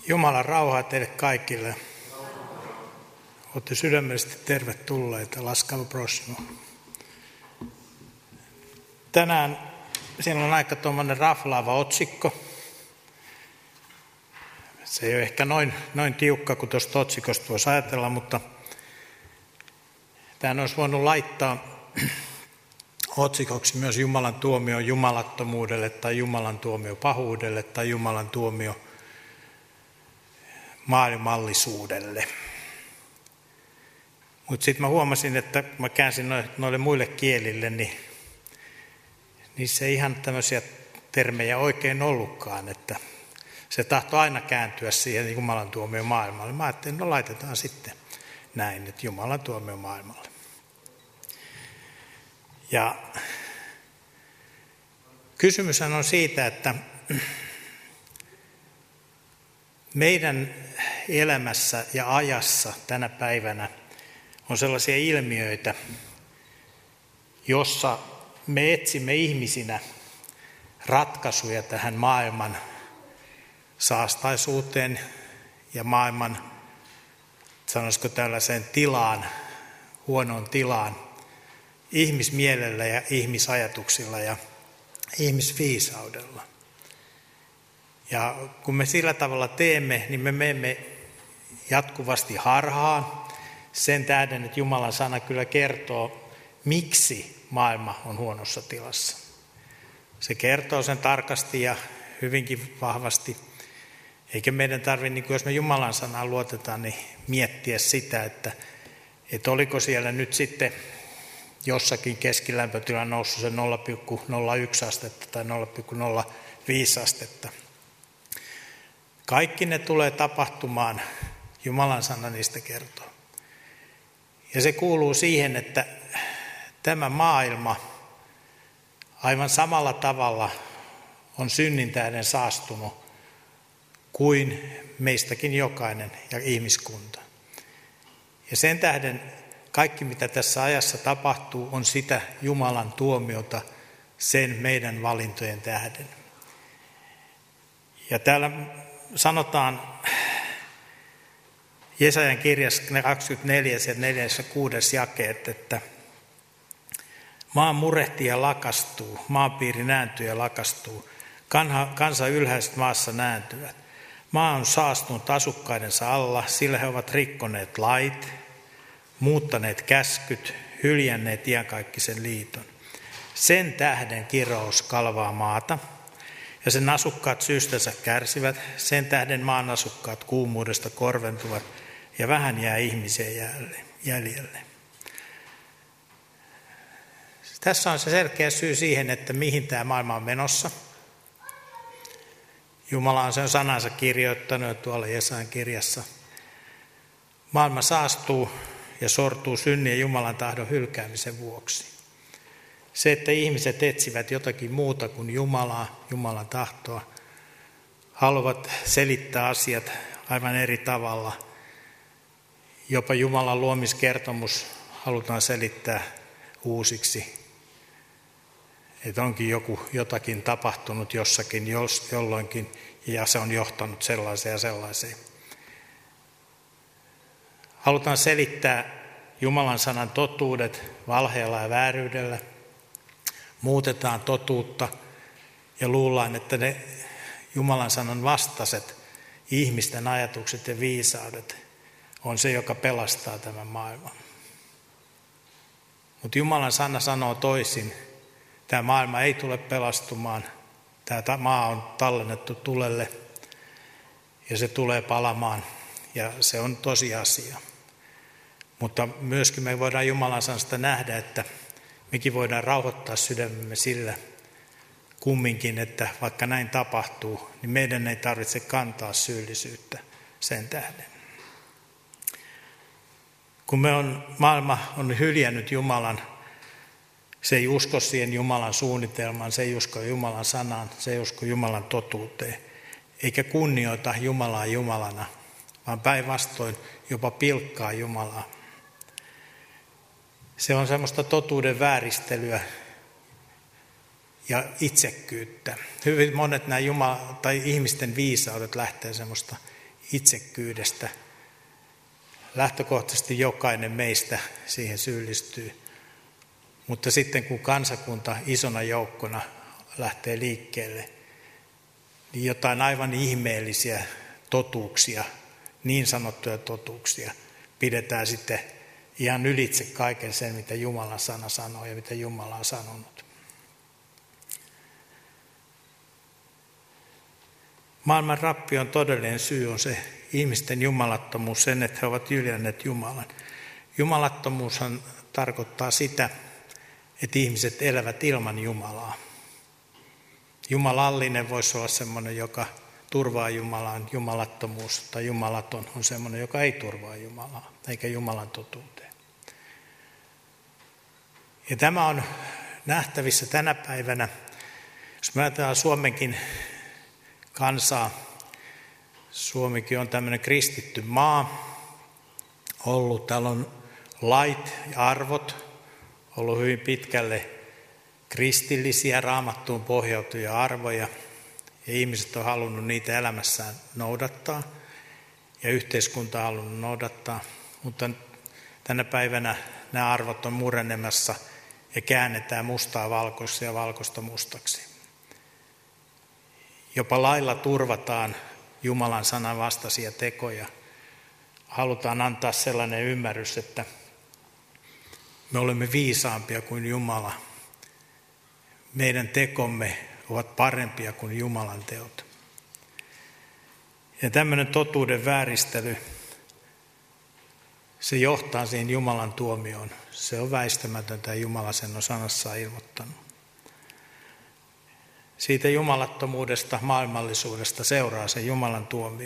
Jumalan rauhaa teille kaikille. Olette sydämellisesti tervetulleita. Laskavo prosimo. Tänään siinä on aika tuommoinen raflaava otsikko. Se ei ole ehkä noin tiukka kuin tuosta otsikosta voisi ajatella, mutta tämän olisi voinut laittaa otsikoksi myös Jumalan tuomio jumalattomuudelle tai Jumalan tuomio pahuudelle tai Jumalan tuomio maailmallisuudelle. Mutta sitten mä huomasin, että kun mä käänsin noille muille kielille, niin niissä ei ihan tämmöisiä termejä oikein ollutkaan, että se tahtoi aina kääntyä siihen Jumalan tuomio maailmalle. Mä ajattelin, no laitetaan sitten näin, että Jumalan tuomio maailmalle. Ja kysymyshän on siitä, että meidän elämässä ja ajassa tänä päivänä on sellaisia ilmiöitä, jossa me etsimme ihmisinä ratkaisuja tähän maailman saastaisuuteen ja maailman, sanoisiko tällaiseen tilaan, huonoon tilaan, ihmismielellä ja ihmisajatuksilla ja ihmisviisaudella. Ja kun me sillä tavalla teemme, niin me menemme jatkuvasti harhaan sen tähden, että Jumalan sana kyllä kertoo, miksi maailma on huonossa tilassa. Se kertoo sen tarkasti ja hyvinkin vahvasti. Eikä meidän tarvitse, jos me Jumalan sanaan luotetaan, niin miettiä sitä, että oliko siellä nyt sitten jossakin keskilämpötila noussut se 0,01 astetta tai 0,05 astetta. Kaikki ne tulee tapahtumaan, Jumalan sana niistä kertoo. Ja se kuuluu siihen, että tämä maailma aivan samalla tavalla on synnin tähden saastunut kuin meistäkin jokainen ja ihmiskunta. Ja sen tähden kaikki, mitä tässä ajassa tapahtuu, on sitä Jumalan tuomiota sen meidän valintojen tähden. Ja täällä sanotaan Jesajan kirjassa 24 ja 46 jakeet, että maa murehtii ja lakastuu, maapiiri nääntyy ja lakastuu, kansa ylhäiset maassa nääntyvät. Maa on saastunut asukkaidensa alla, sillä he ovat rikkoneet lait, muuttaneet käskyt, hyljänneet iankaikkisen liiton. Sen tähden kirous kalvaa maata, ja sen asukkaat syystänsä kärsivät, sen tähden maan asukkaat kuumuudesta korventuvat, ja vähän jää ihmisiä jäljelle. Tässä on se selkeä syy siihen, että mihin tämä maailma on menossa. Jumala on sen sanansa kirjoittanut tuolla Jesajan kirjassa. Maailma saastuu ja sortuu synnin ja Jumalan tahdon hylkäämisen vuoksi. Se, että ihmiset etsivät jotakin muuta kuin Jumalaa, Jumalan tahtoa, haluavat selittää asiat aivan eri tavalla. Jopa Jumalan luomiskertomus halutaan selittää uusiksi. Että onkin jotakin tapahtunut jossakin, jolloinkin, ja se on johtanut sellaiseen ja sellaiseen. Halutaan selittää Jumalan sanan totuudet valheella ja vääryydellä. Muutetaan totuutta ja luullaan, että ne Jumalan sanan vastaiset ihmisten ajatukset ja viisaudet on se, joka pelastaa tämän maailman. Mutta Jumalan sana sanoo toisin. Tämä maailma ei tule pelastumaan. Tämä maa on tallennettu tulelle ja se tulee palamaan ja se on tosiasia. Mutta myöskin me voidaan Jumalan sanasta nähdä, että mekin voidaan rauhoittaa sydämemme sillä kumminkin, että vaikka näin tapahtuu, niin meidän ei tarvitse kantaa syyllisyyttä sen tähden. Kun maailma on hyljännyt Jumalan, se ei usko siihen Jumalan suunnitelmaan, se ei usko Jumalan sanaan, se ei usko Jumalan totuuteen, eikä kunnioita Jumalaa Jumalana, vaan päinvastoin jopa pilkkaa Jumalaa. Se on semmoista totuuden vääristelyä ja itsekkyyttä. Hyvin monet nämä ihmisten viisaudet lähtee semmoista itsekkyydestä. Lähtökohtaisesti jokainen meistä siihen syyllistyy. Mutta sitten kun kansakunta isona joukkona lähtee liikkeelle, niin jotain aivan ihmeellisiä totuuksia, niin sanottuja totuuksia, pidetään sitten ihan ylitse kaiken sen, mitä Jumalan sana sanoo ja mitä Jumala on sanonut. Maailman rappion todellinen syy on se ihmisten jumalattomuus, sen, että he ovat hyljänneet Jumalan. Jumalattomuushan tarkoittaa sitä, että ihmiset elävät ilman Jumalaa. Jumalallinen voisi olla sellainen, joka turvaa Jumalaan. Jumalattomuus tai jumalaton on sellainen, joka ei turvaa Jumalaa, eikä Jumalan totuuteen. Ja tämä on nähtävissä tänä päivänä, jos me ajatellaan Suomenkin kansaa. Suomikin on tämmöinen kristitty maa ollut. Täällä on lait ja arvot ollut hyvin pitkälle kristillisiä, raamattuun pohjautuvia arvoja. Ja ihmiset on halunnut niitä elämässään noudattaa ja yhteiskunta on halunnut noudattaa. Mutta tänä päivänä nämä arvot on murenemassa ja käännetään mustaa valkoiseksi ja valkoista mustaksi. Jopa lailla turvataan Jumalan sanan vastaisia tekoja. Halutaan antaa sellainen ymmärrys, että me olemme viisaampia kuin Jumala. Meidän tekomme ovat parempia kuin Jumalan teot. Ja tämmöinen totuuden vääristely, se johtaa siihen Jumalan tuomioon. Se on väistämätöntä ja Jumala sen on sanassaan ilmoittanut. Siitä jumalattomuudesta, maailmallisuudesta seuraa se Jumalan tuomio.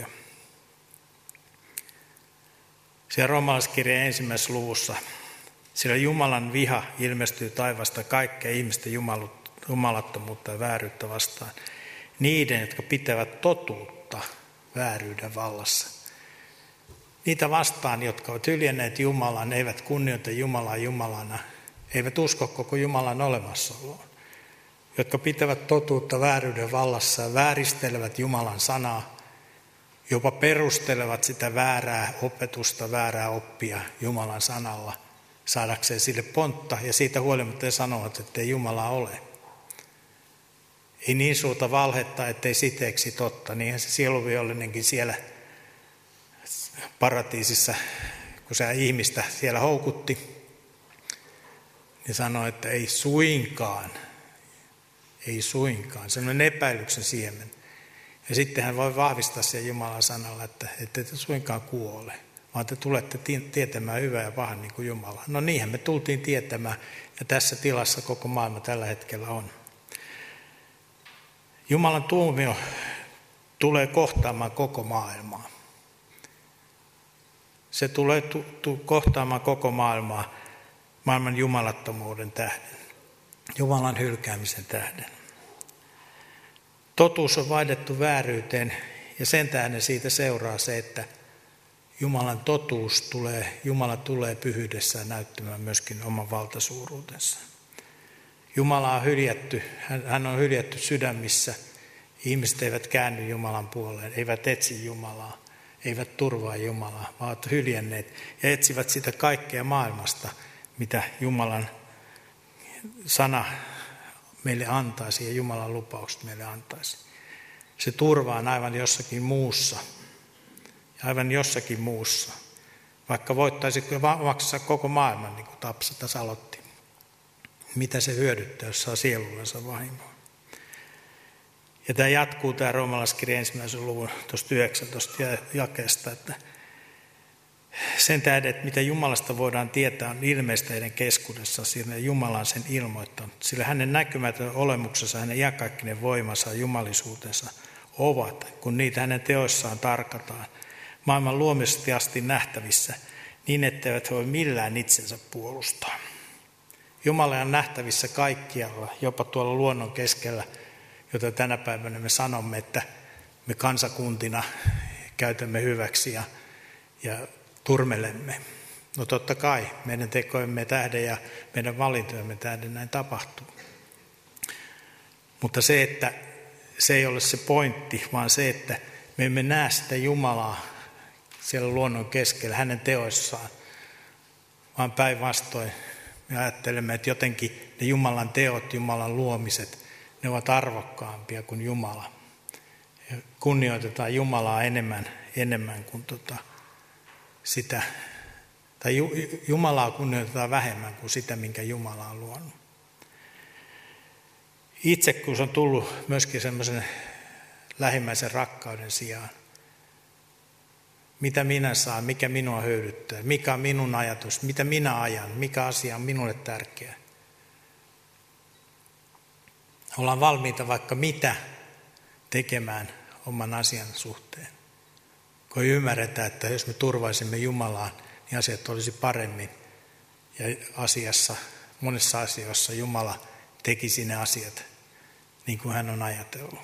Siellä roomalaiskirjeen 1. luvussa, sillä Jumalan viha ilmestyy taivaasta kaikkea ihmisten jumalattomuutta ja vääryyttä vastaan. Niiden, jotka pitävät totuutta vääryyden vallassa. Niitä vastaan, jotka ovat hyljänneet Jumalan, eivät kunnioita Jumalaa Jumalana, eivät usko koko Jumalan olemassaoloon. Jotka pitävät totuutta vääryyden vallassa ja vääristelevät Jumalan sanaa, jopa perustelevat sitä väärää opetusta, väärää oppia Jumalan sanalla, saadakseen sille pontta ja siitä huolimatta he sanovat, että ei Jumala ole. Ei niin suurta valhetta, ettei siteeksi totta. Niinhän se sieluvihollinenkin siellä paratiisissa, kun se ihmistä siellä houkutti, niin sanoi, että ei suinkaan. Ei suinkaan. Se on epäilyksen siemen. Ja sitten hän voi vahvistaa sen Jumalan sanalla, että ette te suinkaan kuole, vaan te tulette tietämään hyvää ja pahan niin kuin Jumala. No niinhän me tultiin tietämään, ja tässä tilassa koko maailma tällä hetkellä on. Jumalan tuomio tulee kohtaamaan koko maailmaa. Se tulee kohtaamaan koko maailmaa maailman jumalattomuuden tähden, Jumalan hylkäämisen tähden. Totuus on vaihdettu vääryyteen ja sen tähden siitä seuraa se, että Jumalan totuus tulee, Jumala tulee pyhyydessään näyttämään myöskin oman valtasuuruutensa. Jumala on hyljätty, hän on hyljätty sydämissä. Ihmiset eivät käänny Jumalan puoleen, eivät etsi Jumalaa, eivät turvaa Jumalaa, vaan ovat hyljänneet ja etsivät sitä kaikkea maailmasta, mitä Jumalan sana meille antaisi ja Jumalan lupaukset meille antaisi. Se turva on aivan jossakin muussa. Aivan jossakin muussa. Vaikka voittaisi maksaa koko maailman, niin kuin Tapsata aloitti. Mitä se hyödyttää, jos saa sielullensa vahingoa. Ja tämä jatkuu, tämä roomalaiskirja 1. luvun tuosta 19 jakeesta, että sen tähden, että mitä Jumalasta voidaan tietää, on ilmeistä heidän keskuudessa, sillä Jumala on sen ilmoittanut. Sillä hänen näkymätön olemuksensa, hänen iankaikkinen voimansa ja jumalisuutensa ovat, kun niitä hänen teoissaan tarkataan, maailman luomisesti asti nähtävissä, niin etteivät he voi millään itsensä puolustaa. Jumala on nähtävissä kaikkialla, jopa tuolla luonnon keskellä, jota tänä päivänä me sanomme, että me kansakuntina käytämme hyväksi ja turmelemme. No totta kai, meidän tekojemme tähden ja meidän valintojemme tähden näin tapahtuu. Mutta se, että se ei ole se pointti, vaan se, että Me emme näe sitä Jumalaa siellä luonnon keskellä hänen teoissaan, vaan päinvastoin me ajattelemme, että jotenkin ne Jumalan teot, Jumalan luomiset, ne ovat arvokkaampia kuin Jumala. Ja kunnioitetaan Jumalaa enemmän kuin sitä, tai Jumalaa kunnioitetaan vähemmän kuin sitä, minkä Jumala on luonut. Itsekkuus on tullut myöskin semmoisen lähimmäisen rakkauden sijaan. Mitä minä saan, mikä minua hyödyttää, mikä on minun ajatus, mitä minä ajan, mikä asia on minulle tärkeä. Ollaan valmiita vaikka mitä tekemään oman asian suhteen. Kun ymmärretään, että jos me turvaisimme Jumalaan, niin asiat olisi paremmin. Ja monessa asioissa Jumala tekisi ne asiat niin kuin hän on ajatellut.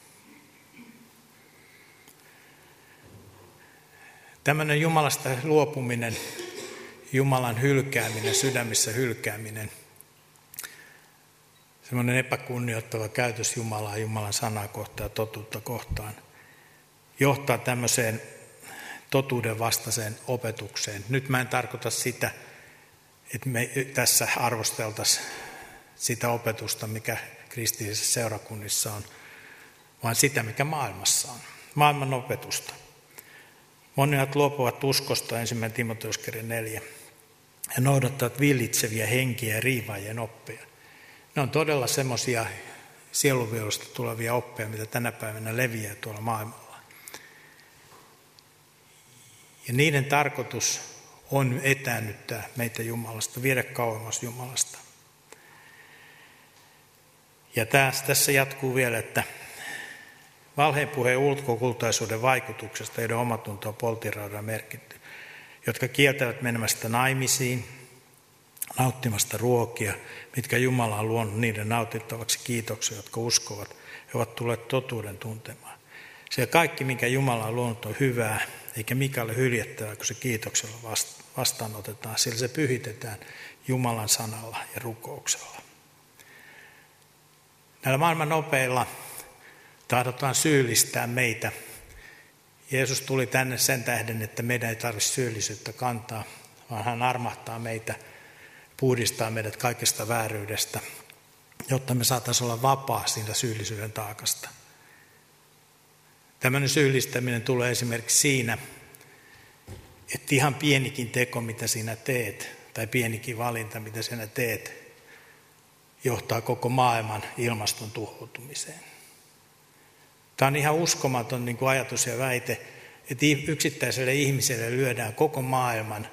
Tämmöinen Jumalasta luopuminen, Jumalan hylkääminen, sydämissä hylkääminen, semmoinen epäkunnioittava käytös Jumalaa, Jumalan sanaa kohtaan ja totuutta kohtaan, johtaa tämmöiseen totuuden vastaiseen opetukseen. Nyt mä en tarkoita sitä, että me tässä arvosteltaisiin sitä opetusta, mikä kristillisissä seurakunnissa on, vaan sitä, mikä maailmassa on. Maailman opetusta. Monet luopuvat uskosta, 1. Timoteus 4, ja noudattavat villitseviä henkiä ja riivaajien oppeja. Ne on todella semmoisia sielunvielusta tulevia oppeja, mitä tänä päivänä leviää tuolla maailmalla. Ja niiden tarkoitus on etäännyttää meitä Jumalasta, viedä kauemmas Jumalasta. Ja tässä jatkuu vielä, että valheenpuheen ulkokultaisuuden vaikutuksesta, joiden omatunto on polttiraudalla merkitty, jotka kieltävät menemästä naimisiin, nauttimasta ruokia, mitkä Jumala on luonut niiden nautittavaksi kiitoksia, jotka uskovat, he ovat tulleet totuuden tuntemaan. Sillä kaikki, mikä Jumala on luonut, on hyvää, eikä mikä ole hyljettävää, kun se kiitoksella vastaanotetaan, sillä se pyhitetään Jumalan sanalla ja rukouksella. Näillä maailman opeilla tahdotaan syyllistää meitä. Jeesus tuli tänne sen tähden, että meidän ei tarvitse syyllisyyttä kantaa, vaan hän armahtaa meitä, puhdistaa meidät kaikesta vääryydestä, jotta me saataisiin olla vapaa siitä syyllisyyden taakasta. Tämmöinen syyllistäminen tulee esimerkiksi siinä, että ihan pienikin teko, mitä sinä teet, tai pienikin valinta, mitä sinä teet, johtaa koko maailman ilmaston tuhoutumiseen. Tämä on ihan uskomaton niin kuin ajatus ja väite, että yksittäiselle ihmiselle lyödään koko maailman,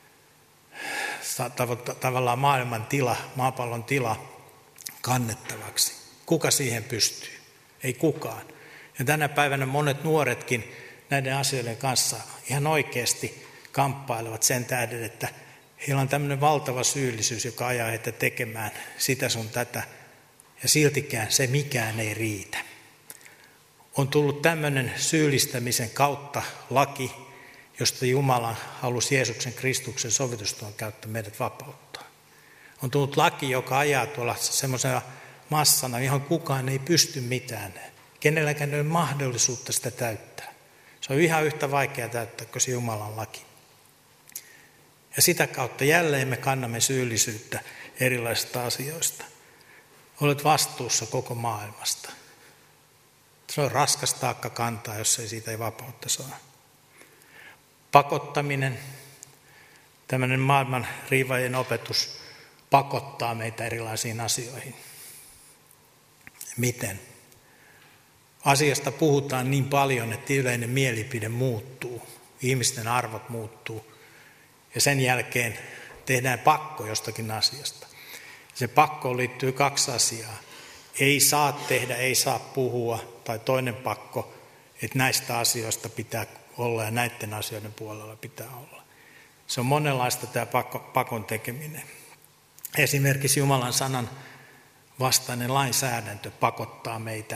tavallaan maailman tila, maapallon tila kannettavaksi. Kuka siihen pystyy? Ei kukaan. Ja tänä päivänä monet nuoretkin näiden asioiden kanssa ihan oikeasti kamppailevat sen tähden, että heillä on tämmöinen valtava syyllisyys, joka ajaa heitä tekemään sitä sun tätä, ja siltikään se mikään ei riitä. On tullut tämmöinen syyllistämisen kautta laki, josta Jumala halusi Jeesuksen Kristuksen sovitustyön kautta meidät vapauttaa. On tullut laki, joka ajaa tuolla semmoisena massana, johon kukaan ei pysty mitään. Kenelläkään ei ole mahdollisuutta sitä täyttää. Se on ihan yhtä vaikea täyttää kuin se Jumalan laki. Ja sitä kautta jälleen me kannamme syyllisyyttä erilaisista asioista. Olet vastuussa koko maailmasta. Se on raskas taakka kantaa, jos ei siitä ei vapautta saa. Pakottaminen, tämmöinen maailman riivaajien opetus, pakottaa meitä erilaisiin asioihin. Miten? Asiasta puhutaan niin paljon, että yleinen mielipide muuttuu, ihmisten arvot muuttuu, ja sen jälkeen tehdään pakko jostakin asiasta. Se pakkoon liittyy 2 asiaa. Ei saa tehdä, ei saa puhua, tai toinen pakko, että näistä asioista pitää olla ja näiden asioiden puolella pitää olla. Se on monenlaista tämä pakon tekeminen. Esimerkiksi Jumalan sanan vastainen lainsäädäntö pakottaa meitä.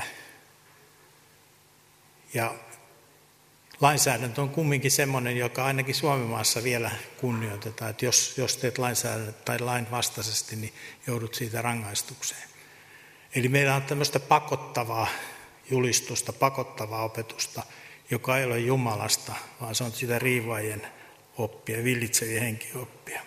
Ja lainsäädäntö on kumminkin semmoinen, joka ainakin Suomenmaassa vielä kunnioitetaan, että jos teet lainsäädäntö tai lain vastaisesti, niin joudut siitä rangaistukseen. Eli meillä on tämmöistä pakottavaa julistusta, pakottavaa opetusta, joka ei ole Jumalasta, vaan se on sitä riivaajien oppia, villitsevien henkien oppia.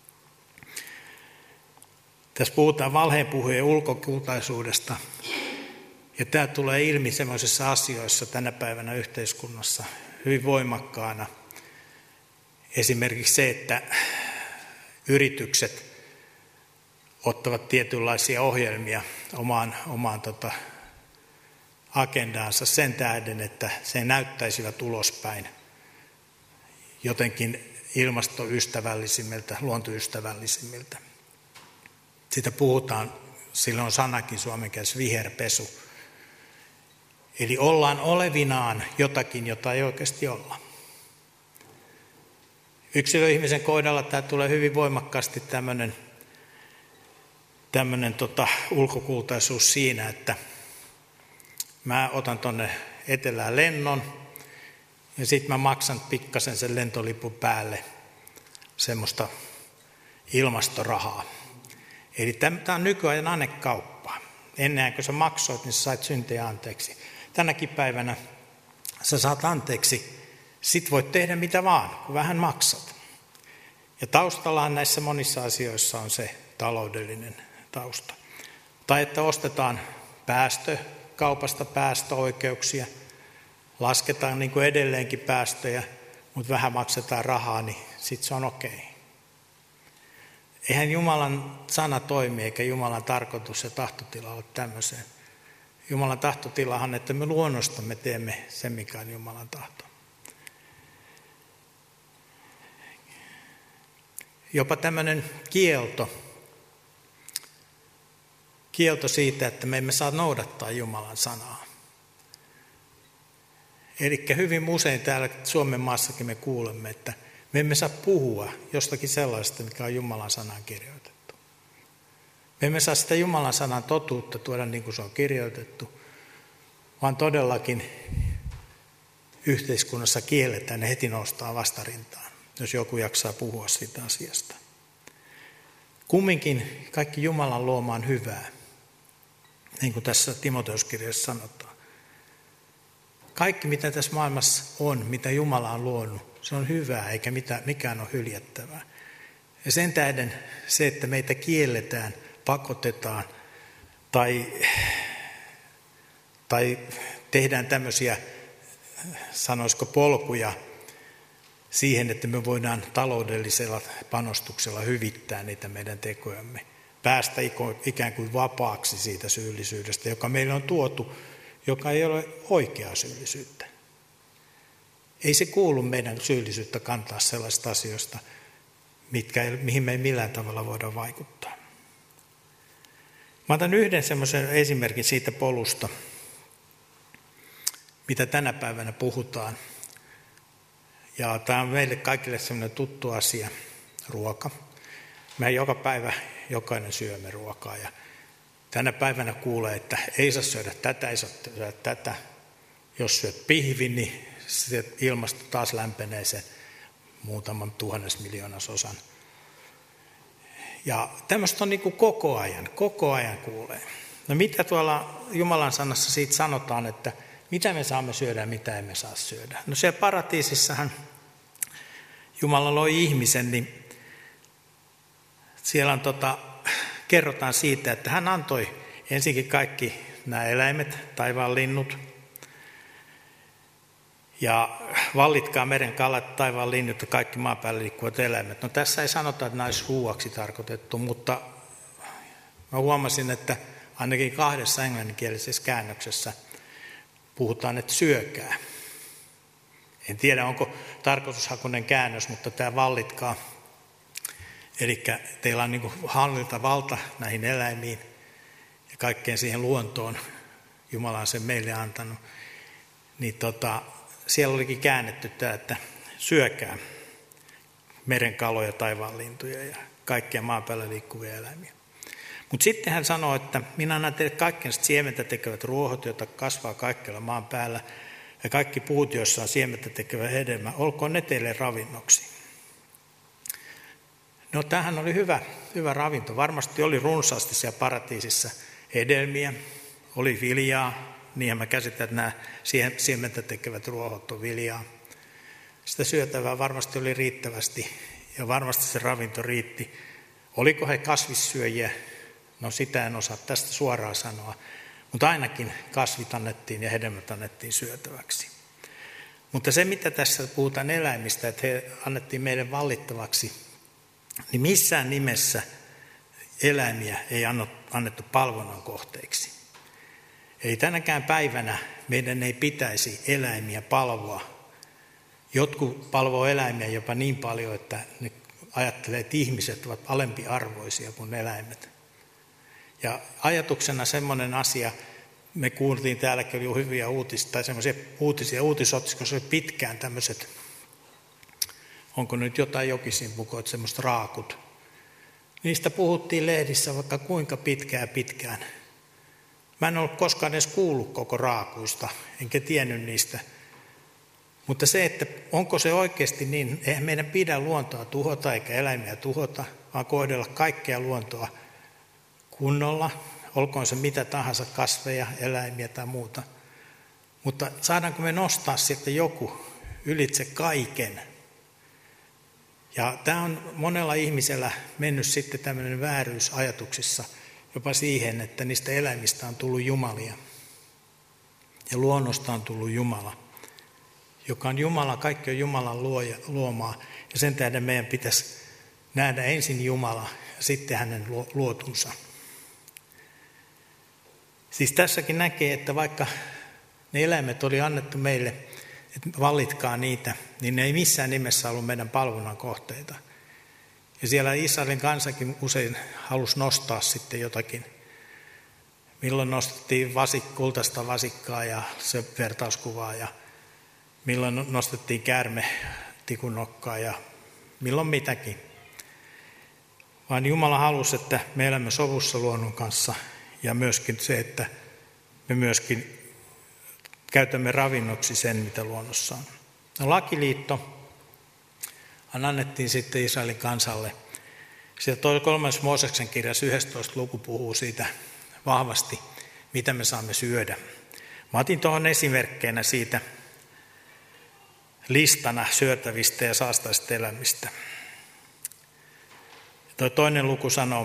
Tässä puhutaan valheenpuhujien ulkokultaisuudesta, ja tämä tulee ilmi sellaisissa asioissa tänä päivänä yhteiskunnassa hyvin voimakkaana. Esimerkiksi se, että yritykset ottavat tietynlaisia ohjelmia omaan agendaansa sen tähden, että se näyttäisivät ulospäin jotenkin ilmastoystävällisimmiltä, luontoystävällisimmiltä. Siitä puhutaan, sillä on sanakin suomen kielessä viherpesu. Eli ollaan olevinaan jotakin, jota ei oikeasti olla. Yksilöihmisen kohdalla tämä tulee hyvin voimakkaasti tämmöinen ulkokultaisuus siinä, että mä otan tuonne etelään lennon ja sitten mä maksan pikkasen sen lentolipun päälle semmoista ilmastorahaa. Eli tämä on nykyajan annekauppaa. Ennen kuin sä maksoit, niin sä sait syntejä anteeksi. Tänäkin päivänä sä saat anteeksi, sit voit tehdä mitä vaan, kun vähän maksat. Ja taustallahan näissä monissa asioissa on se taloudellinen tausta. Tai että ostetaan kaupasta päästöoikeuksia, lasketaan niin kuin edelleenkin päästöjä, mutta vähän maksetaan rahaa, niin sitten se on okei. Eihän Jumalan sana toimi, eikä Jumalan tarkoitus ja tahtotila ole tämmöiseen. Jumalan tahtotilahan, että me luonnostamme teemme sen, mikä on Jumalan tahto. Jopa tämmöinen kielto siitä, että me emme saa noudattaa Jumalan sanaa. Eli hyvin usein täällä Suomen maassakin me kuulemme, että me emme saa puhua jostakin sellaista, mikä on Jumalan sanaan kirjoitettu. Me emme saa sitä Jumalan sanan totuutta tuoda niin kuin se on kirjoitettu, vaan todellakin yhteiskunnassa kielletään ja heti noustaan vastarintaan, jos joku jaksaa puhua siitä asiasta. Kumminkin kaikki Jumalan luomaan hyvää, niin kuin tässä Timoteuskirjassa sanotaan. Kaikki, mitä tässä maailmassa on, mitä Jumala on luonut, se on hyvää, eikä mikään ole hyljättävää. Ja sen tähden se, että meitä kielletään, pakotetaan tai tehdään tämmöisiä, sanoisiko polkuja siihen, että me voidaan taloudellisella panostuksella hyvittää niitä meidän tekojamme. Päästä ikään kuin vapaaksi siitä syyllisyydestä, joka meille on tuotu, joka ei ole oikeaa syyllisyyttä. Ei se kuulu meidän syyllisyyttä kantaa sellaista asioista, mihin me ei millään tavalla voida vaikuttaa. Mä otan yhden semmoisen esimerkin siitä polusta, mitä tänä päivänä puhutaan. Ja tämä on meille kaikille semmoinen tuttu asia, ruoka. Me joka päivä jokainen syömme ruokaa ja tänä päivänä kuulee, että ei saa syödä tätä, ei saa syödä tätä. Jos syöt pihvin, niin ilmasto taas lämpenee sen muutaman 1000 miljoonasosan. Ja tämmöistä on niin kuin koko ajan kuulee. No mitä tuolla Jumalan sanassa siitä sanotaan, että mitä me saamme syödä ja mitä emme saa syödä? No siellä paratiisissahan Jumala loi ihmisen, niin siellä on kerrotaan siitä, että hän antoi ensinkin kaikki nämä eläimet, taivaan linnut, ja vallitkaa meren kalat, taivaan linnut ja kaikki maan päällä liikkuvat eläimet. No tässä ei sanota, että nämä olisi ruuaksi tarkoitettu, mutta mä huomasin, että ainakin 2 englanninkielisessä käännöksessä puhutaan, että syökää. En tiedä, onko tarkoitushakuinen käännös, mutta tämä vallitkaa. Eli teillä on niin kuin hallintavalta näihin eläimiin ja kaikkeen siihen luontoon. Jumala on sen meille antanut. Niin siellä olikin käännetty tämä, että syökää merenkaloja, taivaanlintuja ja kaikkia maan päällä liikkuvia eläimiä. Mutta sitten hän sanoo, että minä annan teille kaikkien siementä tekevät ruohot, joita kasvaa kaikkialla maan päällä, ja kaikki puut, joissa on siementä tekevä hedelmä, olkoon ne teille ravinnoksi. No tämähän oli hyvä ravinto. Varmasti oli runsaasti siellä paratiisissa hedelmiä, oli viljaa, niinhän mä käsitän, että nämä siementä tekevät ruohot on viljaa. Sitä syötävää varmasti oli riittävästi ja varmasti se ravinto riitti. Oliko he kasvissyöjiä? No sitä en osaa tästä suoraan sanoa, mutta ainakin kasvit annettiin ja hedelmät annettiin syötäväksi. Mutta se, mitä tässä puhutaan eläimistä, että he annettiin meille vallittavaksi, niin missään nimessä eläimiä ei annettu palvonnan kohteeksi. Eli tänäkään päivänä meidän ei pitäisi eläimiä palvoa. Jotkut palvoo eläimiä jopa niin paljon, että ne ajattelee, että ihmiset ovat alempiarvoisia kuin eläimet. Ja ajatuksena semmoinen asia, me kuultiin täälläkin oli hyviä uutisia, tai semmoisia uutisotsikossa oli pitkään tämmöiset, onko nyt jotain jokisimpukoit, semmoiset raakut. Niistä puhuttiin lehdissä vaikka kuinka pitkään. Mä en ollut koskaan edes kuullut koko raakuista, enkä tiennyt niistä. Mutta se, että onko se oikeasti niin, eihän meidän pidä luontoa tuhota eikä eläimiä tuhota, vaan kohdella kaikkea luontoa kunnolla, olkoon se mitä tahansa, kasveja, eläimiä tai muuta. Mutta saadaanko me nostaa sitten joku ylitse kaiken? Ja tämä on monella ihmisellä mennyt sitten tämmöinen vääryys ajatuksissa jopa siihen, että niistä eläimistä on tullut jumalia. Ja luonnosta on tullut Jumala, joka on Jumala, kaikki on Jumalan luomaa. Ja sen tähden meidän pitäisi nähdä ensin Jumala ja sitten hänen luotunsa. Siis tässäkin näkee, että vaikka ne eläimet oli annettu meille, että vallitkaa niitä, niin ne ei missään nimessä ollut meidän palvonnan kohteita. Ja siellä Israelin kansakin usein halusi nostaa sitten jotakin. Milloin nostettiin kultaista vasikkaa ja se vertauskuvaa ja milloin nostettiin käärme tikunnokkaa ja milloin mitäkin. Vaan Jumala halusi, että me elämme sovussa luonnon kanssa ja myöskin se, että me myöskin käytämme ravinnoksi sen, mitä luonnossa on. No, lakiliitto annettiin sitten Israelin kansalle. Sieltä 3. Mooseksen kirjassa 11. luku puhuu siitä vahvasti, mitä me saamme syödä. Mä otin tuohon esimerkkeinä siitä listana syötävistä ja saastaista elämistä. Tuo 2. luku sanoo,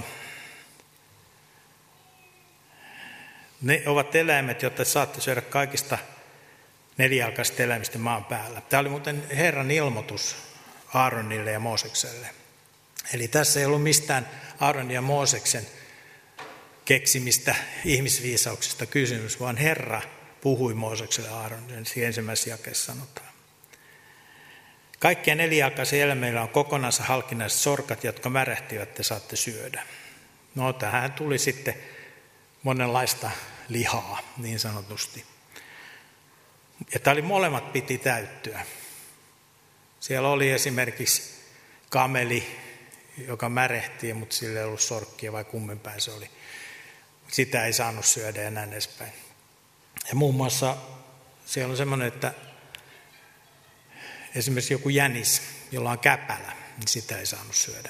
ne ovat eläimet, joita saatte syödä kaikista nelijalkaisista eläimistä maan päällä. Tämä oli muuten Herran ilmoitus Aaronille ja Moosekselle. Eli tässä ei ollut mistään Aaron ja Mooseksen keksimistä ihmisviisauksista kysymys, vaan Herra puhui Moosekselle ja Aaronille, siinä ensimmäisessä jakeessa sanotaan. Kaikkien nelijalkaisilla eläimillä on kokonansa halkinaiset sorkat, jotka märähtivät, te saatte syödä. No, tähän tuli sitten monenlaista lihaa, niin sanotusti. Ja tämä oli molemmat piti täyttyä. Siellä oli esimerkiksi kameli, joka märehtii, mutta sillä ei ollut sorkkia, vai kumminpäin se oli. Sitä ei saanut syödä ja näin edespäin. Ja muun muassa siellä on semmoinen, että esimerkiksi joku jänis, jolla on käpälä, niin sitä ei saanut syödä.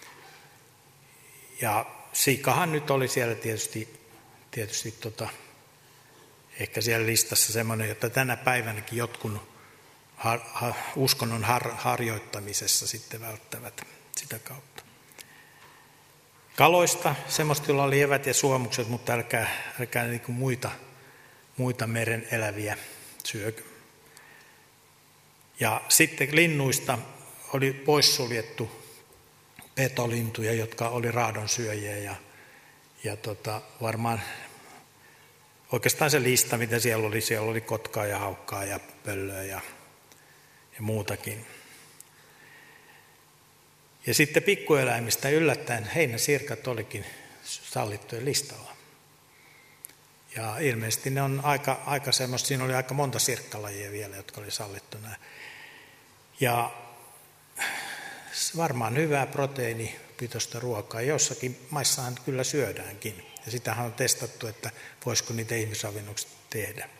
Ja siikahan nyt oli siellä tietysti ehkä siellä listassa semmoinen, jota tänä päivänäkin jotkut uskonnon harjoittamisessa sitten välttävät sitä kautta. Kaloista, semmoista, joilla oli evät ja suomukset, mutta älkää niin kuin muita meren eläviä syökö. Ja sitten linnuista oli poissuljettu petolintuja, jotka oli raadonsyöjiä ja varmaan oikeastaan se lista, mitä siellä oli kotkaa ja haukkaa ja pöllöä ja muutakin. Ja sitten pikkueläimistä yllättäen heinäsirkat olikin sallittujen listalla. Ja ilmeisesti ne on aika semmoista, siinä oli aika monta sirkkalajia vielä, jotka oli sallittuna. Ja varmaan hyvää proteiinipitoista ruokaa. Jossakin maissahan kyllä syödäänkin. Ja sitähän on testattu, että voisiko niitä ihmisravinnoksi tehdä.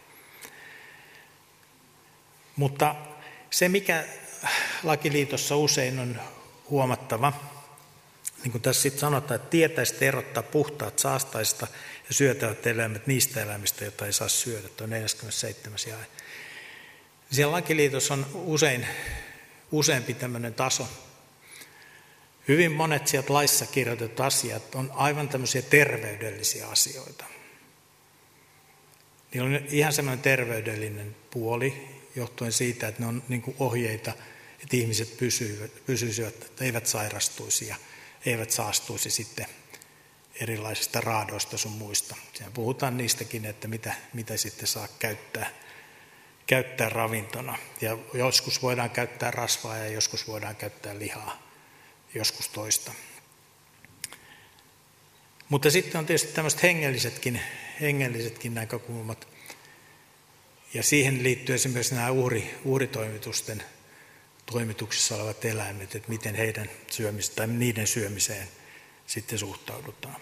Mutta se, mikä lakiliitossa usein on huomattava, niin kuin tässä sitten sanotaan, että tietäisitte erottaa puhtaat saastaista ja syötävät eläimet niistä eläimistä, joita ei saa syödä. Tuo 47. jae. Siellä lakiliitossa on useampi tämmöinen taso. Hyvin monet sieltä laissa kirjoitetut asiat on aivan tämmöisiä terveydellisiä asioita. Niillä on ihan semmoinen terveydellinen puoli, johtuen siitä, että ne on niin kuin ohjeita, että ihmiset pysyisivät, että eivät sairastuisi ja eivät saastuisi sitten erilaisista raadoista sun muista. Siinä puhutaan niistäkin, että mitä sitten saa käyttää ravintona. Ja joskus voidaan käyttää rasvaa ja joskus voidaan käyttää lihaa, joskus toista. Mutta sitten on tietysti tämmöiset hengellisetkin näkökulmat. Ja siihen liittyy esimerkiksi nämä uhritoimitusten toimituksissa olevat eläimet, että miten heidän tai niiden syömiseen sitten suhtaudutaan.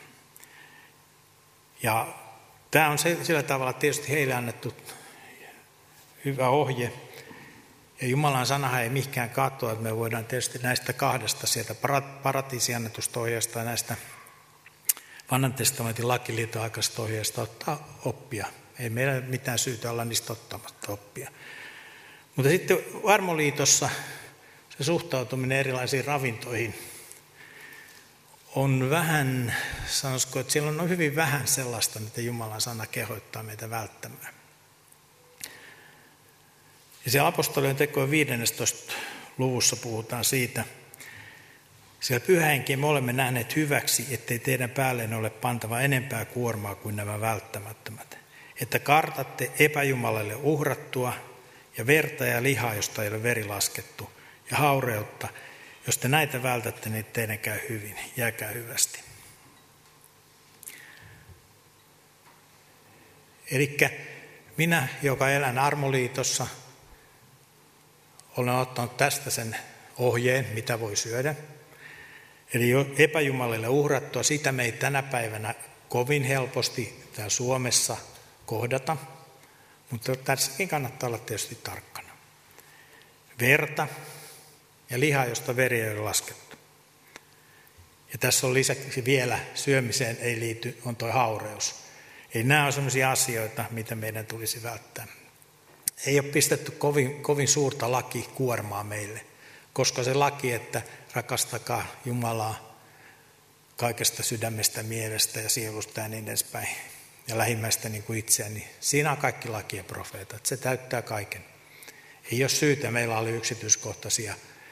Ja tämä on sillä tavalla tietysti heille annettu hyvä ohje. Ja Jumalan sanahan ei mihinkään katoa, että me voidaan tietysti näistä kahdesta sieltä paratiisiin annetusta ohjeesta ja näistä Vanhan testamentin lakiliiton aikaisesta ohjeesta ottaa oppia. Ei meillä mitään syytä olla niistä ottamatta oppia. Mutta sitten armoliitossa se suhtautuminen erilaisiin ravintoihin on vähän, sanoisiko, että siellä on hyvin vähän sellaista, mitä Jumalan sana kehottaa meitä välttämään. Ja siellä apostolien tekojen 15. luvussa puhutaan siitä, siellä Pyhä Henki me olemme nähneet hyväksi, ettei teidän päälleen ole pantava enempää kuormaa kuin nämä välttämättömät. Että kartatte epäjumalalle uhrattua ja verta ja lihaa, josta ei ole veri laskettu, ja haureutta. Jos te näitä vältätte, niin teidän käy hyvin, jääkää hyvästi. Elikkä minä, joka elän armoliitossa, olen ottanut tästä sen ohjeen, mitä voi syödä. Eli epäjumalille uhrattua, sitä me ei tänä päivänä kovin helposti täällä Suomessa kohdata, mutta tässäkin kannattaa olla tietysti tarkkana. Verta ja lihaa, josta veri ei ole laskettu. Ja tässä on lisäksi vielä syömiseen ei liity, on tuo haureus. Eli nämä on sellaisia asioita, mitä meidän tulisi välttää. Ei ole pistetty kovin suurta lakikuormaa meille, koska se laki, että rakastakaa Jumalaa kaikesta sydämestä, mielestä ja sielusta ja niin edespäin, ja lähimmäistä niin kuin itseään, niin siinä on kaikki laki ja profeetat. Se täyttää kaiken. Ei ole syytä, meillä oli yksityiskohtaisia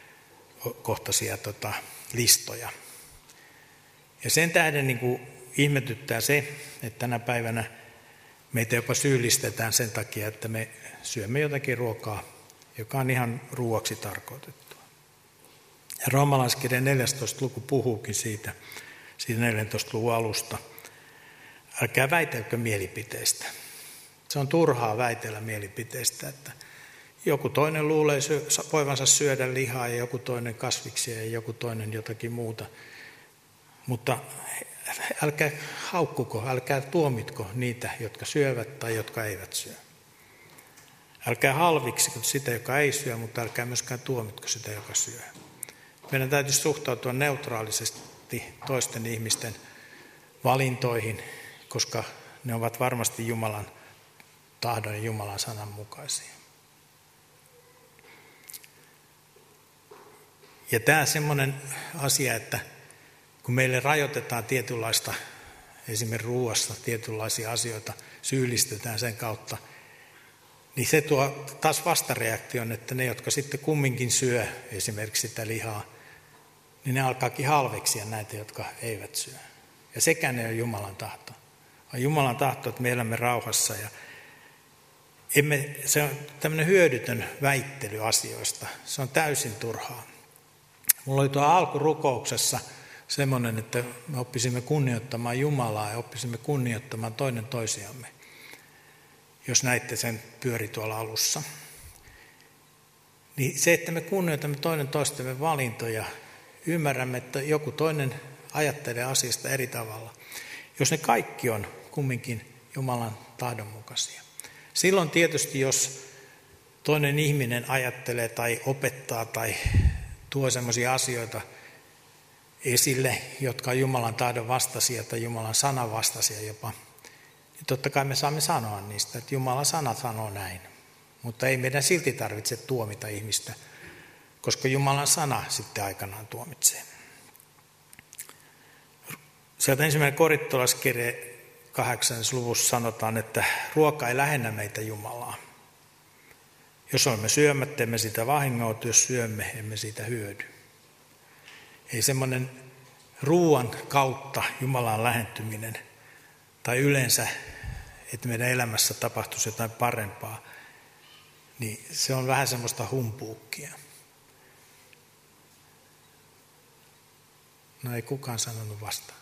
listoja. Ja sen tähden niin kuin ihmetyttää se, että tänä päivänä meitä jopa syyllistetään sen takia, että me syömme jotakin ruokaa, joka on ihan ruoaksi tarkoitettua. Ja roomalaiskirjan 14. luku puhuukin siitä 14. luvun alusta. Älkää väitelkö mielipiteistä. Se on turhaa väitellä mielipiteistä, että joku toinen luulee voivansa syödä lihaa ja joku toinen kasviksia ja joku toinen jotakin muuta. Mutta älkää haukkuko, älkää tuomitko niitä, jotka syövät tai jotka eivät syö. Älkää halviksiko sitä, joka ei syö, mutta älkää myöskään tuomitko sitä, joka syö. Meidän täytyy suhtautua neutraalisesti toisten ihmisten valintoihin, koska ne ovat varmasti Jumalan tahdon ja Jumalan sanan mukaisia. Ja tämä semmoinen asia, että kun meille rajoitetaan tietynlaista, esimerkiksi ruuassa tietynlaisia asioita, syyllistetään sen kautta, niin se tuo taas vastareaktion, että ne, jotka sitten kumminkin syö esimerkiksi sitä lihaa, niin ne alkaakin halveksia näitä, jotka eivät syö. Ja sekään ei ole Jumalan tahto. On Jumalan tahto, että me elämme rauhassa ja se on tämmöinen hyödytön väittely asioista. Se on täysin turhaa. Mulla oli tuo alkurukouksessa semmoinen, että me oppisimme kunnioittamaan Jumalaa ja oppisimme kunnioittamaan toinen toisiamme. Jos näitte sen pyöri tuolla alussa. Niin se, että me kunnioitamme toinen toistemme valintoja, ymmärrämme, että joku toinen ajattelee asiasta eri tavalla. Jos ne kaikki on kumminkin Jumalan tahdon mukaisia. Silloin tietysti, jos toinen ihminen ajattelee tai opettaa tai tuo sellaisia asioita esille, jotka on Jumalan tahdon vastaisia tai Jumalan sanan vastaisia jopa, niin totta kai me saamme sanoa niistä, että Jumalan sana sanoo näin. Mutta ei meidän silti tarvitse tuomita ihmistä, koska Jumalan sana sitten aikanaan tuomitsee. Sieltä 1. Korintolaiskirje 8. luvussa sanotaan, että ruoka ei lähennä meitä Jumalaa. Jos olemme syömättä, emme sitä vahingoitu, jos syömme, emme siitä hyödy. Ei semmoinen ruoan kautta Jumalaan lähentyminen tai yleensä, että meidän elämässä tapahtuisi jotain parempaa, niin se on vähän semmoista humpuukkia. No ei kukaan sanonut vastaan.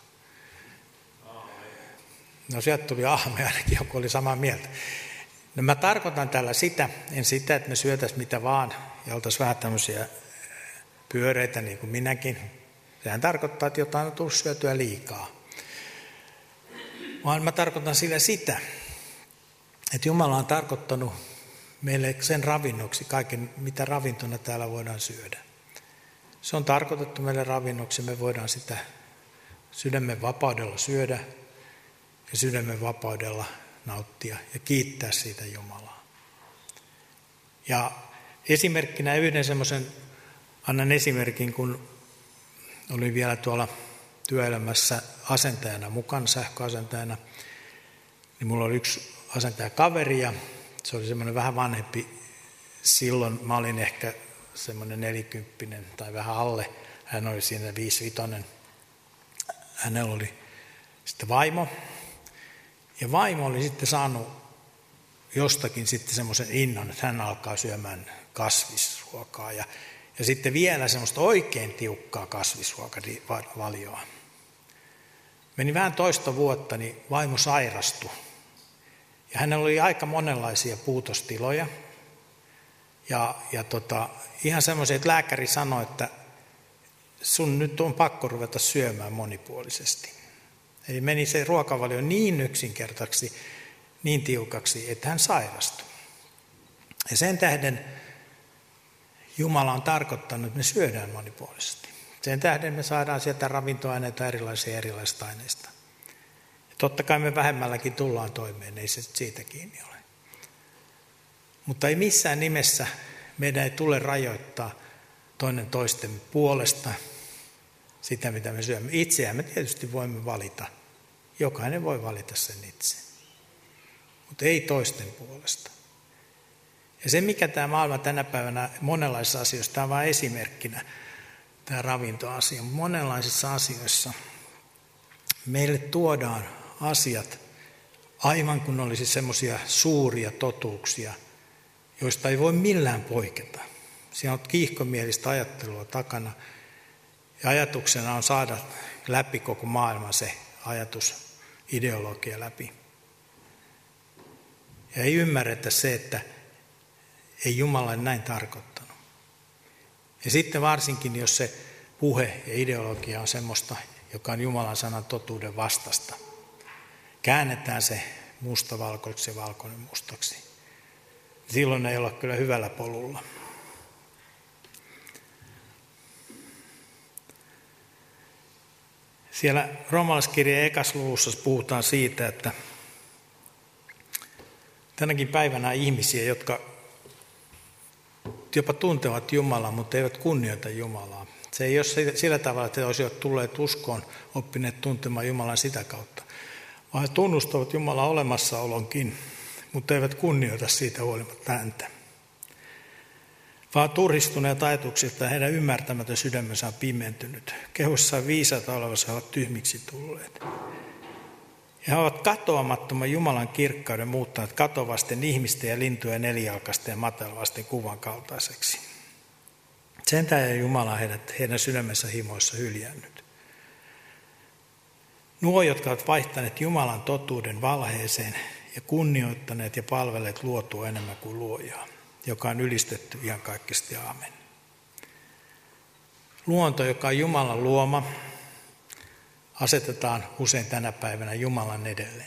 No sieltä tuli aame, ainakin joku oli samaa mieltä. No mä tarkoitan tällä sitä, en sitä, että me syötäisiin mitä vaan ja oltaisiin vähän tämmöisiä pyöreitä niin kuin minäkin. Sehän tarkoittaa, että jotain on tullut syötyä liikaa. Vaan mä tarkoitan sillä sitä, että Jumala on tarkoittanut meille sen ravinnoksi kaiken, mitä ravintona täällä voidaan syödä. Se on tarkoitettu meille ravinnoksi, me voidaan sitä sydämen vapaudella syödä ja sydämen vapaudella nauttia ja kiittää siitä Jumalaa. Ja esimerkkinä annan esimerkin, kun olin vielä tuolla työelämässä asentajana mukana, sähköasentajana, niin mulla oli yksi asentajakaveri ja se oli semmoinen vähän vanhempi. Silloin mä olin ehkä semmoinen 40 tai vähän alle. Hän oli siinä 55. Hänellä oli sitten vaimo. Ja vaimo oli sitten saanut jostakin sitten semmoisen innon, että hän alkaa syömään kasvisruokaa. Ja sitten vielä semmoista oikein tiukkaa kasvisruokavalioa. Meni vähän toista vuotta, niin vaimo sairastui. Ja hänellä oli aika monenlaisia puutostiloja. Ja ihan semmoisia, että lääkäri sanoi, että sun nyt on pakko ruveta syömään monipuolisesti. Eli meni se ruokavalio niin yksinkertaiseksi, niin tiukaksi, että hän sairastui. Ja sen tähden Jumala on tarkoittanut, että me syödään monipuolisesti. Sen tähden me saadaan sieltä ravintoaineita erilaisista aineista. Ja totta kai me vähemmälläkin tullaan toimeen, ei se siitä kiinni ole. Mutta ei missään nimessä meidän ei tule rajoittaa toinen toisten puolesta sitä, mitä me syömme. Itseään me tietysti voimme valita. Jokainen voi valita sen itse. Mutta ei toisten puolesta. Ja se, mikä tämä maailma tänä päivänä monenlaisissa asioissa, tämä on vain esimerkkinä, tämä ravintoasia. Monenlaisissa asioissa meille tuodaan asiat aivan kun olisi semmoisia suuria totuuksia, joista ei voi millään poiketa. Siinä on kiihkomielistä ajattelua takana. Ja ajatuksena on saada läpi koko maailman se ajatus, ideologia läpi. Ja ei ymmärretä se, että ei Jumala näin tarkoittanut. Ja sitten varsinkin, jos se puhe ja ideologia on semmoista, joka on Jumalan sanan totuuden vastasta. Käännetään se musta valkoiseksi ja valkoinen mustaksi. Silloin ei olla kyllä hyvällä polulla. Siellä roomalaiskirjeen 1. luvussa puhutaan siitä, että tänäkin päivänä on ihmisiä, jotka jopa tuntevat Jumalaa, mutta eivät kunnioita Jumalaa. Se ei ole sillä tavalla, että he olisivat tulleet uskoon, oppineet tuntemaan Jumalan sitä kautta, vaan he tunnustavat Jumalan olemassaolonkin, mutta eivät kunnioita siitä huolimatta häntä. Vaan turhistuneet ajatuksilta heidän ymmärtämätön sydämensä on pimentynyt. Kehossaan viisaita olevansa he ovat tyhmiksi tulleet. Ja he ovat katoamattoman Jumalan kirkkauden muuttaneet katovasten ihmisten ja lintujen nelijalkaisten ja matelvasten kuvan kaltaiseksi. Sen tähden Jumala on heidän sydämensä himoissa hyljännyt. Nuo, jotka ovat vaihtaneet Jumalan totuuden valheeseen ja kunnioittaneet ja palvelleet luotua enemmän kuin luojaa, joka on ylistetty iankaikkisesti aamen. Luonto, joka on Jumalan luoma, asetetaan usein tänä päivänä Jumalan edelle.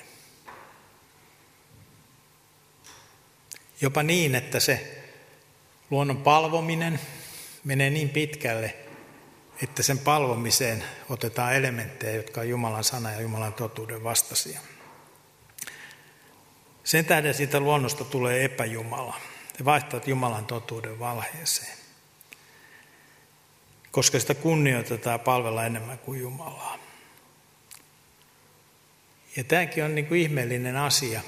Jopa niin, että se luonnon palvominen menee niin pitkälle, että sen palvomiseen otetaan elementtejä, jotka on Jumalan sana ja Jumalan totuuden vastaisia. Sen tähden siitä luonnosta tulee epäjumala. Ne vaihtavat Jumalan totuuden valheeseen. Koska sitä kunnioitetaan ja palvellaan enemmän kuin Jumalaa. Ja tämäkin on niin kuin ihmeellinen asia.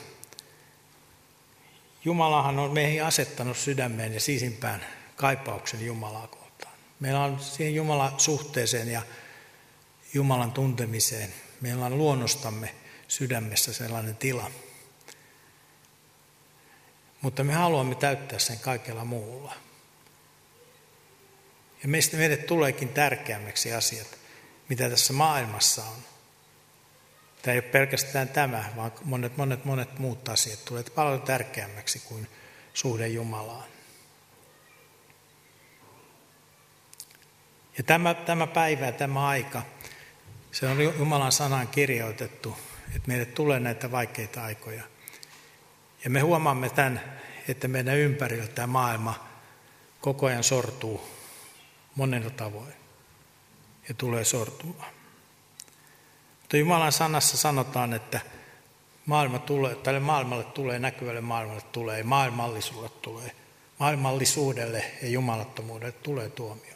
Jumalahan on meihin asettanut sydämeen ja sisimpään kaipauksen Jumalaa kohtaan. Meillä on siihen Jumalan suhteeseen ja Jumalan tuntemiseen. Meillä on luonnostamme sydämessä sellainen tila. Mutta me haluamme täyttää sen kaikella muulla. Ja meille tuleekin tärkeämmäksi asiat, mitä tässä maailmassa on. Tämä ei ole pelkästään tämä, vaan monet muut asiat tulee paljon tärkeämmäksi kuin suhde Jumalaan. Ja tämä päivä ja tämä aika, se on Jumalan sanaan kirjoitettu, että meille tulee näitä vaikeita aikoja. Ja me huomaamme tämän, että meidän ympärillä tämä maailma koko ajan sortuu monella tavoin ja tulee sortumaan. Mutta Jumalan sanassa sanotaan, että tälle maailmalle tulee, näkyvälle maailmalle tulee, maailmallisuudelle ja jumalattomuudelle tulee tuomio.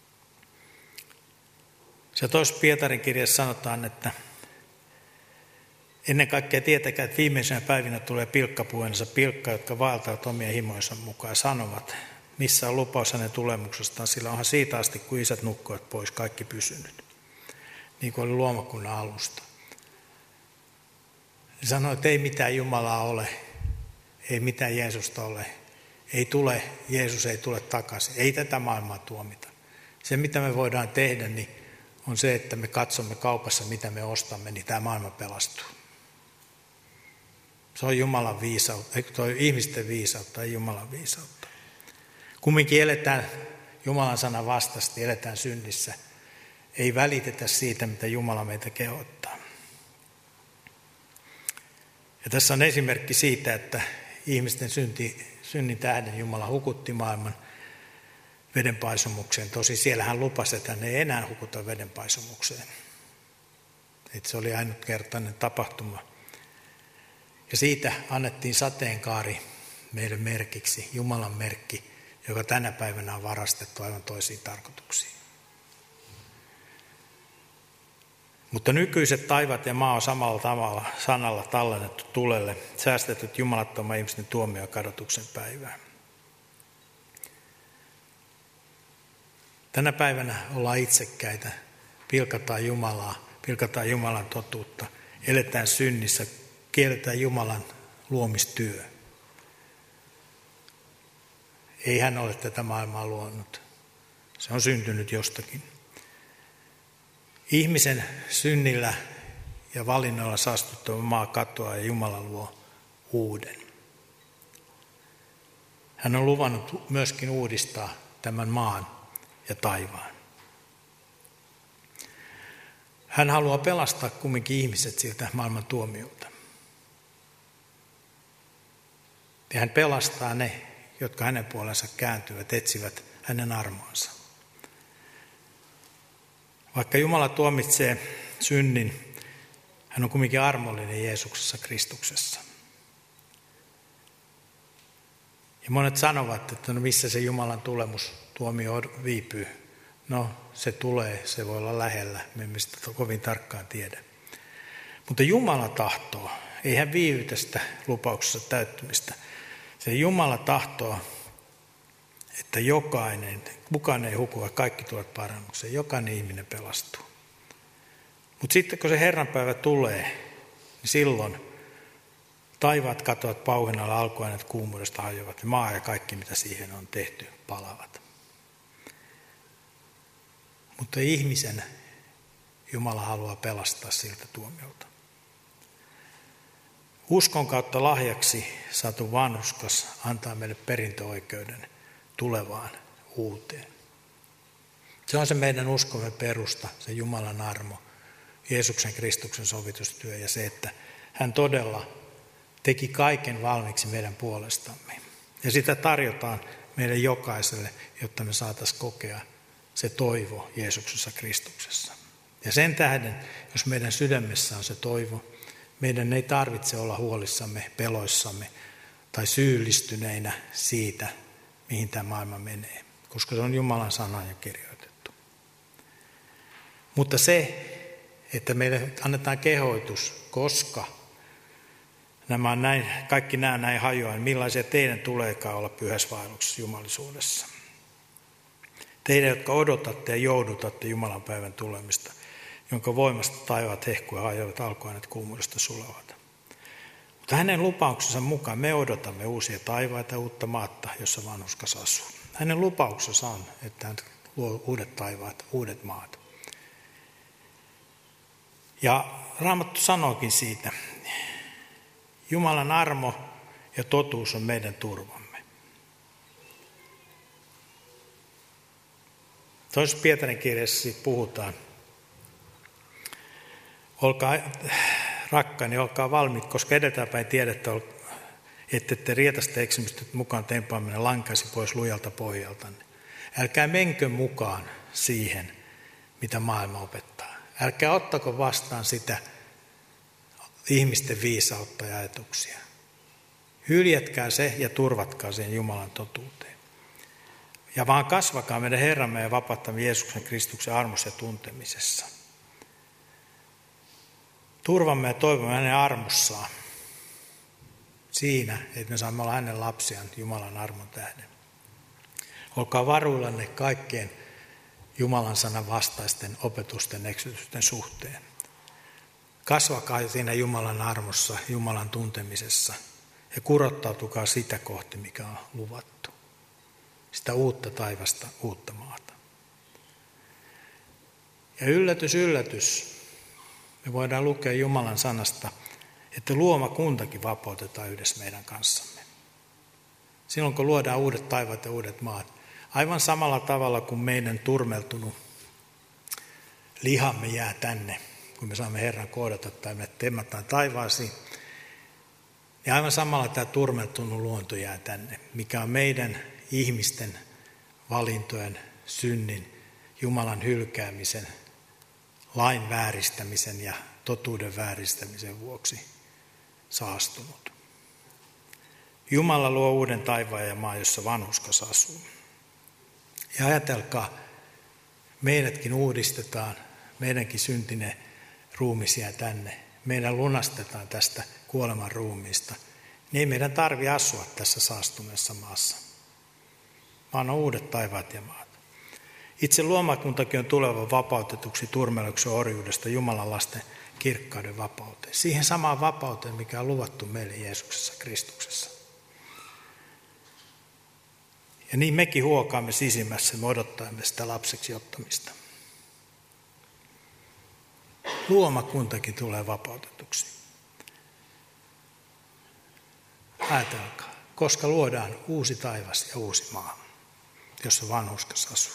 Se toisessa Pietarin kirjassa sanotaan, että ennen kaikkea tietäkää, että viimeisenä päivinä tulee pilkkapuheensa pilkka, jotka vaeltavat omia himojensa mukaan ja sanovat, missä on lupaus hänen tulemuksestaan, sillä onhan siitä asti, kun isät nukkuvat pois, kaikki pysynyt. Niin kuin oli luomakunnan alusta. Ne sanoi, että ei mitään Jumalaa ole, ei mitään Jeesusta ole, Jeesus ei tule takaisin, ei tätä maailmaa tuomita. Se, mitä me voidaan tehdä, niin on se, että me katsomme kaupassa, mitä me ostamme, niin tämä maailma pelastuu. Se on Jumalan viisautta, ihmisten viisautta, ei Jumalan viisautta. Kumminkin eletään Jumalan sanan vastaisesti, eletään synnissä. Ei välitetä siitä, mitä Jumala meitä kehottaa. Ja tässä on esimerkki siitä, että ihmisten synnin tähden Jumala hukutti maailman vedenpaisumukseen. Tosi siellä hän lupasi, että hän ei enää hukuta vedenpaisumukseen. Että se oli ainutkertainen tapahtuma. Ja siitä annettiin sateenkaari meille merkiksi, Jumalan merkki, joka tänä päivänä on varastettu aivan toisiin tarkoituksiin. Mutta nykyiset taivat ja maa on samalla tavalla sanalla tallennettu tulelle, säästetyt jumalattoman ihmisten tuomio- ja kadotuksen päivään. Tänä päivänä ollaan itsekkäitä, pilkataan Jumalaa, pilkataan Jumalan totuutta, eletään synnissä, kielletään Jumalan luomistyö. Ei hän ole tätä maailmaa luonut. Se on syntynyt jostakin. Ihmisen synnillä ja valinnoilla saastuttava maa katoaa ja Jumala luo uuden. Hän on luvannut myöskin uudistaa tämän maan ja taivaan. Hän haluaa pelastaa kumminkin ihmiset siltä maailman tuomiolta. Ja hän pelastaa ne, jotka hänen puolensa kääntyvät, etsivät hänen armoansa. Vaikka Jumala tuomitsee synnin, hän on kumminkin armollinen Jeesuksessa Kristuksessa. Ja monet sanovat, että no missä se Jumalan tulemustuomio viipyy. No se tulee, se voi olla lähellä, me emme sitä kovin tarkkaan tiedä. Mutta Jumala tahtoo, ei hän viivytä sitä lupauksessa täyttymistä. Se Jumala tahtoo, että kukaan ei huku, kaikki tulevat parannukseen, jokainen ihminen pelastuu. Mutta sitten kun se Herranpäivä tulee, niin silloin taivaat katoavat pauhinalla, alkuaineet kuumuudesta hajoavat, ja maa ja kaikki mitä siihen on tehty palavat. Mutta ihmisen Jumala haluaa pelastaa siltä tuomiolta. Uskon kautta lahjaksi saatu vanhurskas antaa meille perintöoikeuden tulevaan uuteen. Se on se meidän uskomme perusta, se Jumalan armo, Jeesuksen Kristuksen sovitustyö ja se, että hän todella teki kaiken valmiiksi meidän puolestamme. Ja sitä tarjotaan meille jokaiselle, jotta me saataisiin kokea se toivo Jeesuksessa Kristuksessa. Ja sen tähden, jos meidän sydämessä on se toivo, Meidän ei tarvitse olla huolissamme, peloissamme tai syyllistyneinä siitä, mihin tämä maailma menee, koska se on Jumalan sana ja kirjoitettu. Mutta se, että meille annetaan kehoitus, koska kaikki nämä näin hajoaa, niin millaisia teidän tuleekaan olla pyhäsvaelluksessa jumalisuudessa. Teidän, jotka odotatte ja joudutatte Jumalan päivän tulemista, jonka voimasta taivaat hehkuja hajoavat, alkuaineet kuumuudesta sulavat. Mutta hänen lupauksensa mukaan me odotamme uusia taivaita ja uutta maata, jossa vanhurskas asuu. Hänen lupauksensa on, että hän luo uudet taivaat, uudet maat. Ja Raamattu sanookin siitä, Jumalan armo ja totuus on meidän turvamme. Toisessa Pietarin kirjassa siitä puhutaan. Olkaa rakkaani, olkaa valmiit, koska edeltäpäin tiedätte, että te rietasta eksymistä mukaan tempaaminen lankaisi pois lujalta pohjaltanne. Älkää menkö mukaan siihen, mitä maailma opettaa. Älkää ottako vastaan sitä ihmisten viisautta ja ajatuksia. Hyljätkää se ja turvatkaa sen Jumalan totuuteen. Ja vaan kasvakaa meidän Herramme ja vapauttamme Jeesuksen Kristuksen armossa ja tuntemisessa. Turvamme ja toivomme hänen armossaan siinä, että me saamme olla hänen lapsiaan Jumalan armon tähden. Olkaa varuillanne kaikkien Jumalan sanan vastaisten opetusten eksytysten suhteen. Kasvakaa siinä Jumalan armossa, Jumalan tuntemisessa ja kurottautukaa sitä kohti, mikä on luvattu. Sitä uutta taivasta, uutta maata. Ja yllätys, yllätys. Me voidaan lukea Jumalan sanasta, että luomakuntakin vapautetaan yhdessä meidän kanssamme. Silloin kun luodaan uudet taivaat ja uudet maat, aivan samalla tavalla kuin meidän turmeltunut lihamme jää tänne, kun me saamme Herran kohdata tai me temmataan taivaasiin, niin aivan samalla tämä turmeltunut luonto jää tänne, mikä on meidän ihmisten valintojen, synnin, Jumalan hylkäämisen, lain vääristämisen ja totuuden vääristämisen vuoksi saastunut. Jumala luo uuden taivaan ja maan, jossa vanhurskas asuu. Ja ajatelkaa, meidätkin uudistetaan, meidänkin syntinen ruumis jää tänne. Meidän lunastetaan tästä kuoleman ruumiista. Niin ei meidän tarvitse asua tässä saastuneessa maassa, vaan on uudet taivaat ja maat. Itse luomakuntakin on tuleva vapautetuksi turmeluksen orjuudesta Jumalan lasten kirkkauden vapauteen. Siihen samaan vapauteen, mikä on luvattu meille Jeesuksessa Kristuksessa. Ja niin mekin huokaamme sisimmässä, me odottamme sitä lapseksi ottamista. Luomakuntakin tulee vapautetuksi. Ajatelkaa, koska luodaan uusi taivas ja uusi maa, jossa vanhurskas asuu.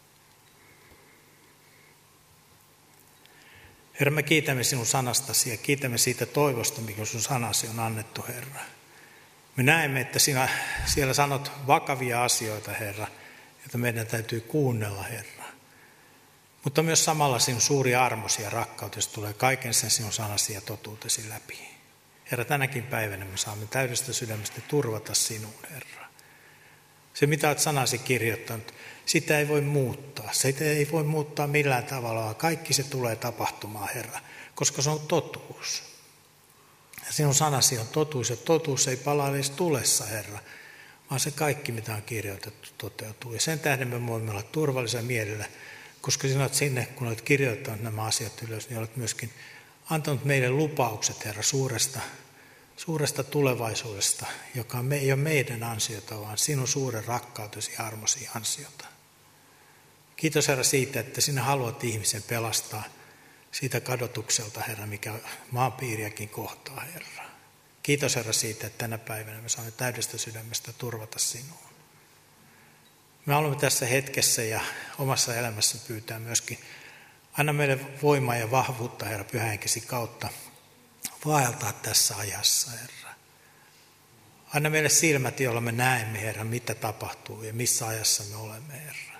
Herra, me kiitämme sinun sanastasi ja kiitämme siitä toivosta, mikä sun sanasi on annettu, Herra. Me näemme, että sinä siellä sanot vakavia asioita, Herra, joita meidän täytyy kuunnella, Herra. Mutta myös samalla sinun suuri armosi ja rakkautesi tulee kaiken sen sinun sanasi ja totuutesi läpi. Herra, tänäkin päivänä me saamme täydestä sydämestä turvata sinuun, Herra. Se, mitä olet sanasi kirjoittanut, sitä ei voi muuttaa. Sitä ei voi muuttaa millään tavalla, vaan kaikki se tulee tapahtumaan, Herra, koska se on totuus. Ja sinun sanasi on totuus, ja totuus ei palaa edes tulessa, Herra, vaan se kaikki, mitä on kirjoitettu, toteutuu. Ja sen tähden me voimme olla turvallisia mielellä, koska sinä olet sinne, kun olet kirjoittanut nämä asiat ylös, niin olet myöskin antanut meille lupaukset, Herra, suuresta tulevaisuudesta, joka ei ole meidän ansiota, vaan sinun suuren rakkautesi ja armosi ansiota. Kiitos, Herra, siitä, että sinä haluat ihmisen pelastaa siitä kadotukselta, Herra, mikä maanpiiriäkin kohtaa, Herra. Kiitos, Herra, siitä, että tänä päivänä me saamme täydestä sydämestä turvata sinuun. Me haluamme tässä hetkessä ja omassa elämässä pyytää myöskin, anna meille voimaa ja vahvuutta, Herra, pyhähenkesi kautta vaeltaa tässä ajassa, Herra. Anna meille silmät, joilla me näemme, Herra, mitä tapahtuu ja missä ajassa me olemme, Herra.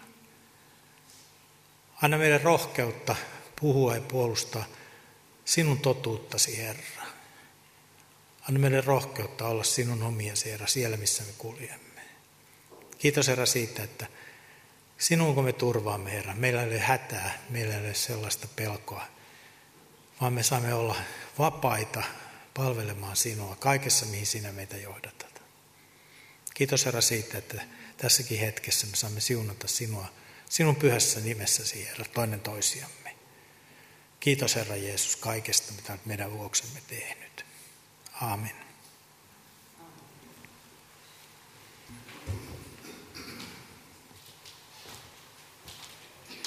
Anna meille rohkeutta puhua ja puolustaa sinun totuuttasi, Herra. Anna meille rohkeutta olla sinun omiasi, Herra, siellä missä me kuljemme. Kiitos, Herra, siitä, että sinun kun me turvaamme, Herra, meillä ei ole hätää, meillä ei ole sellaista pelkoa, vaan me saamme olla vapaita palvelemaan sinua kaikessa, mihin sinä meitä johdatat. Kiitos, Herra, siitä, että tässäkin hetkessä me saamme siunata sinua, sinun pyhässä nimessäsi, Herra, toinen toisiamme. Kiitos, Herra Jeesus, kaikesta, mitä olet meidän vuoksemme tehnyt. Aamen.